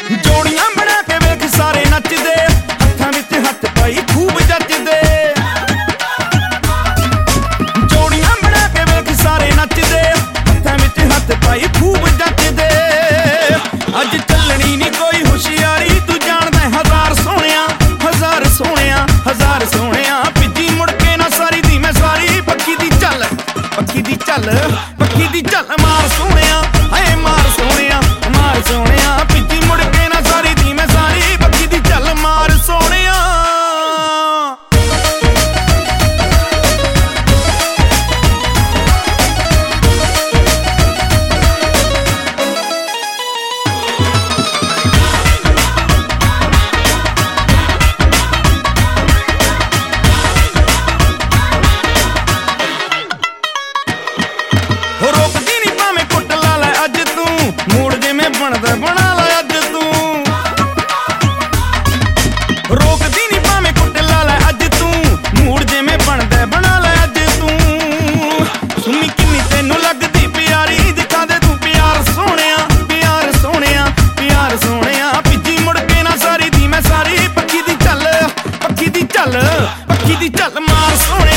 ਜੋੜੀਆਂ ਬਣਾ ਕੇ ਵੇਖ ਸਾਰੇ ਨੱਚਦੇ, ਹੱਥਾਂ ਵਿੱਚ ਹੱਥ ਪਾਈ ਖੂਬ ਜੱਚਦੇ। ਜੋੜੀਆਂ ਬਣਾ ਕੇ ਵੇਖ ਸਾਰੇ ਨੱਚਦੇ, ਹੱਥਾਂ ਵਿੱਚ ਹੱਥ ਪਾਈ ਖੂਬ ਜੱਚਦੇ। ਅੱਜ ਚੱਲਣੀ ਨੀ ਕੋਈ ਹੁਸ਼ਿਆਰੀ, ਤੂੰ ਜਾਣਦਾ ਹਜ਼ਾਰ ਸੋਹਣਿਆ, ਹਜ਼ਾਰ ਸੋਹਣਿਆ, ਹਜ਼ਾਰ ਸੋਹਣਿਆ। ਭਿੱਜੀ ਮੁੜ ਕੇ ਨਾ ਸਾਰੀ ਦੀ ਮੈਂ ਸਾਰੀ, ਪੱਖੀ ਦੀ ਚੱਲ, ਪੱਖੀ ਦੀ ਚੱਲ, ਪੱਖੀ ਦੀ ਚੱਲ ਮਾਰ ਸੋਹਣਿਆ, ਹਾਏ ਮਾਰ ਸੋਹਣਿਆ, ਮਾਰ ਸੋਹਣਿਆ। ਭਿੱਜੀ ਮੁੜ ਕੇ ਨਾ ਸਾਰੀ ਦੀ ਮੈਂ ਸਾਰੀ, ਪੱਖੀ ਦੀ ਚੱਲ ਮਾਰ ਸੋਹਣਿਆ। ਰੋਕਦੀ ਨੀ ਭਾਵੇਂ ਕੁੱਟ ਲਾ ਲੈ ਅੱਜ ਤੂੰ, ਮੂਡ ਜਿਵੇਂ ਬਣਦਾ ਬਣਾ ਲੈ ਅੱਜ ਤੂੰ। ਰੋਕਦੀ ਨੀ ਭਾਵੇਂ ਕੁੱਟ ਲਾ ਲੈ ਅੱਜ ਤੂੰ, ਮੂਡ ਜਿਵੇਂ ਬਣਦਾ ਬਣਾ ਲੈ ਅੱਜ ਤੂੰ। ਸੁਣੀ ਕਿੰਨੀ ਤੈਨੂੰ ਲੱਗਦੀ ਪਿਆਰੀ, ਦਿਖਾ ਦੇ ਤੂੰ ਪਿਆਰ ਸੋਹਣਿਆ, ਪਿਆਰ ਸੋਹਣਿਆ, ਪਿਆਰ ਸੋਹਣਿਆ। ਭਿੱਜੀ ਮੁੜ ਕੇ ਨਾ ਸਾਰੀ ਦੀ ਮੈਂ ਸਾਰੀ, ਪੱਖੀ ਦੀ ਚੱਲ, ਪੱਖੀ ਦੀ ਚੱਲ, ਪੱਖੀ ਦੀ ਚੱਲ ਮਾਰ ਸੋਹਣਿਆ।